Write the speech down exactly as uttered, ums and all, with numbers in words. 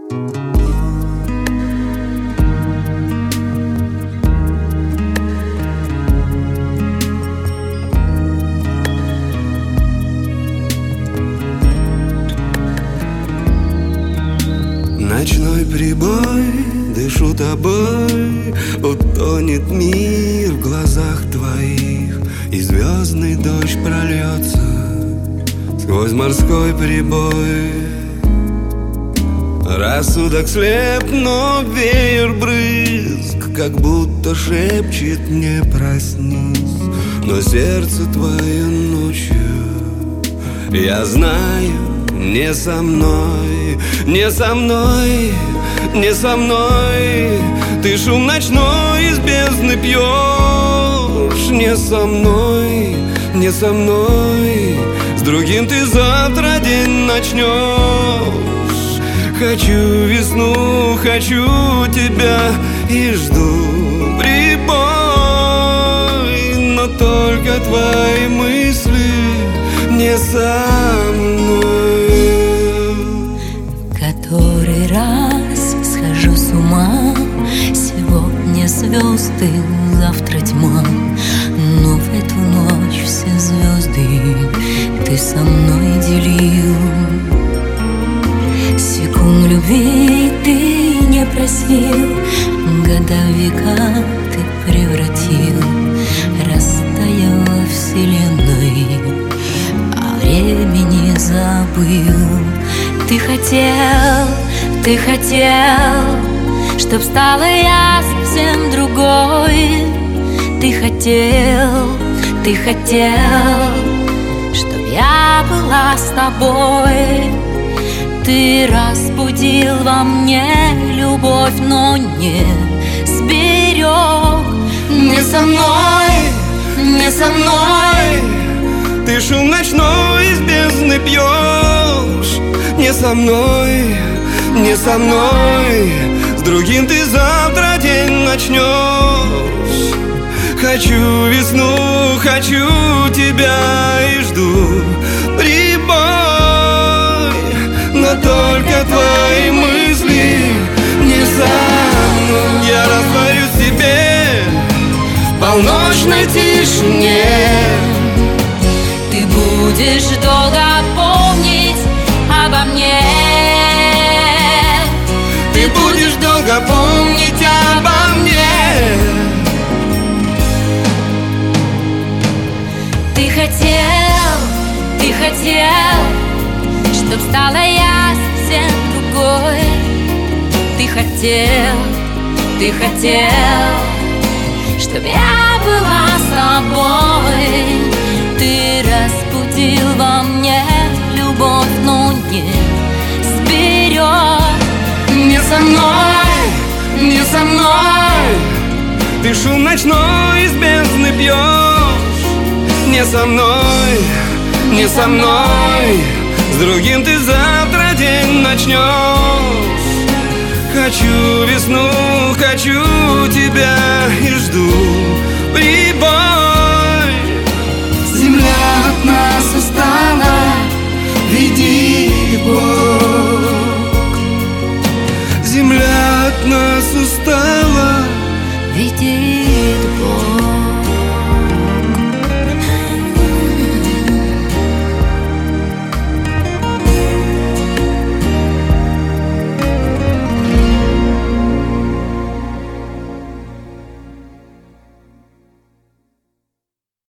Ночной прибой, дышу тобой, утонет мир в глазах твоих, и звездный дождь прольется сквозь морской прибой. Рассудок слеп, но веер брызг как будто шепчет: не проснись. Но сердце твое ночью, я знаю, не со мной, не со мной, не со мной. Ты шум ночной из бездны пьешь. Не со мной, не со мной. С другим ты завтра день начнешь. Хочу весну, хочу тебя и жду прибой. Но только твои мысли не со мной. Который раз схожу с ума. Сегодня звезды, завтра тьма. Но в эту ночь все звезды ты со мной делил. Секунд любви ты не просил, года в века ты превратил. Растаял во вселенной, а времени забыл. Ты хотел, ты хотел, чтоб стала я совсем другой. Ты хотел, ты хотел, чтоб я была с тобой. Ты разбудил во мне любовь, но не сберег. Не со мной, не со мной. Ты шум ночной из бездны пьешь. Не со мной, не со мной. С другим ты завтра день начнешь. Хочу весну, хочу тебя и жду прибой. Но только твои мысли не со мной. Я растворюсь в тебе в полночной тишине. Ты будешь долго помнить обо мне. Ты будешь долго помнить обо мне. Ты хотел, ты хотел, чтоб стала я совсем другой. Ты хотел, ты хотел, чтоб я была с тобой. Ты разбудил во мне любовь, но не сберег. Не со мной, не со мной. Ты шум ночной из бездны пьешь. Не со мной, не со мной. С другим ты завтра день начнешь. Хочу весну, хочу тебя и жду прибой. Земля от нас устала, веди Бог. Земля от нас устала, веди